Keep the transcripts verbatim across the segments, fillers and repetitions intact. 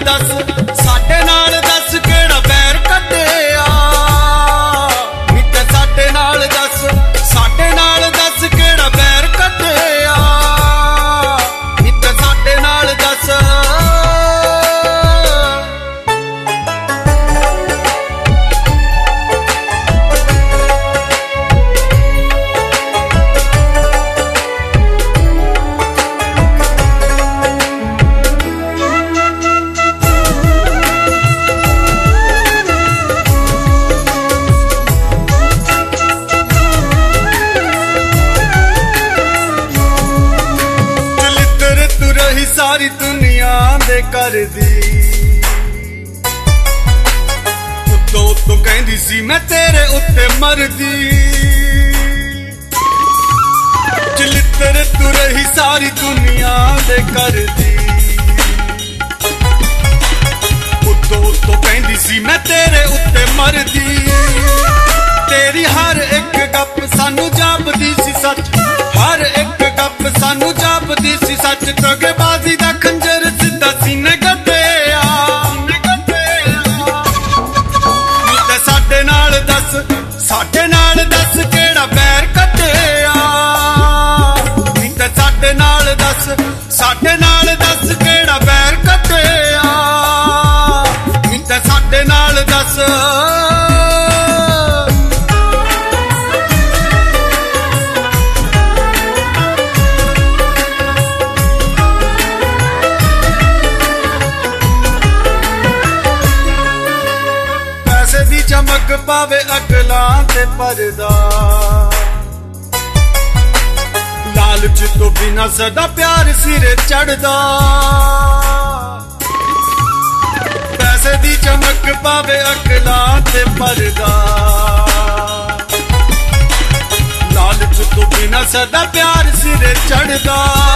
दस साडे नाल दस केड़ा बैर कट्टिया नी ते साडे नाल दस साडे नाल दस केड़ा बैर कट्टिया नी ते साडे नाल दस सारी दुनिया दे कर दी उत्तो उत्तो कहंदी सी मैं तेरे उत्ते मरदी चलित्र तू रही सारी दुनिया दे कर दी उत्तो उत्तो कहंदी सी मैं तेरे उत्ते मरदी तेरी हर एक गप सानू जापदी सी सच हर एक गप सानू जापदी सी सच धोखेबाजी दा खंजर सिद्धा सीने गड्डिया नी ते साडे नाल दस साडे नाल दस केड़ा बैर कट्टिया नी ते साडे नाल दस साडे नाल दस केड़ा बैर कट्टिया नी ते साडे नाल दस चमक पावे अगलां ते परदा लालच तो बिना सदा प्यार सिरे चढ़दा पैसे दी चमक पावे अगलां ते परदा लालच तो बिना सदा प्यार सिरे चढ़दा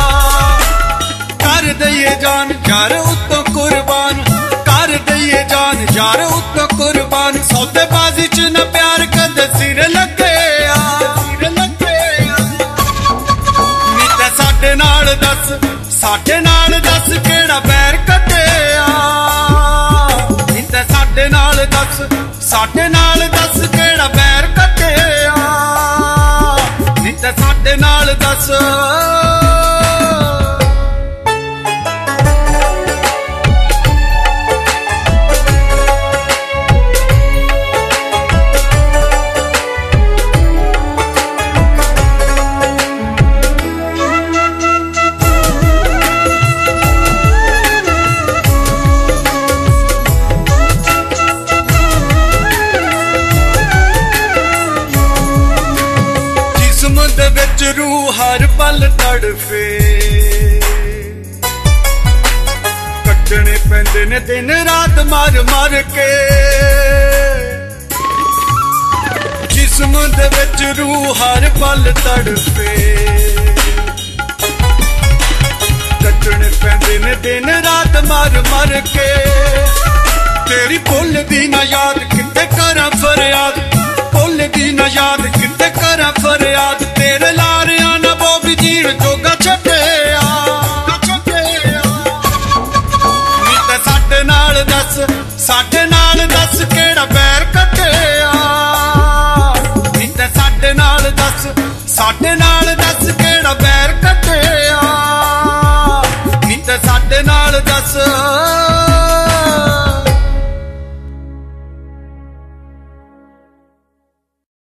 कर दईए जान यार उत्तों कुर्बान कर दईए जान यार उत्तों कुर्बान सौदेबाजी च न प्यार कदे सिर लगे नी ते साडे नाल दस साडे नाल दस केड़ा बैर कट्टिया नी ते साडे नाल दस साडे नाल दस केड़ा बैर कट्टिया नी ते साडे नाल दस रूह हर पल तड़फे कटने पैंदे ने दिन रात मार मार के जिस्म दे विच रूह हर पल तड़फे कटने पैंदे ने दिन रात मार मार के तेरी भुल दी ना याद किते करा फरियाद भुल दी ना याद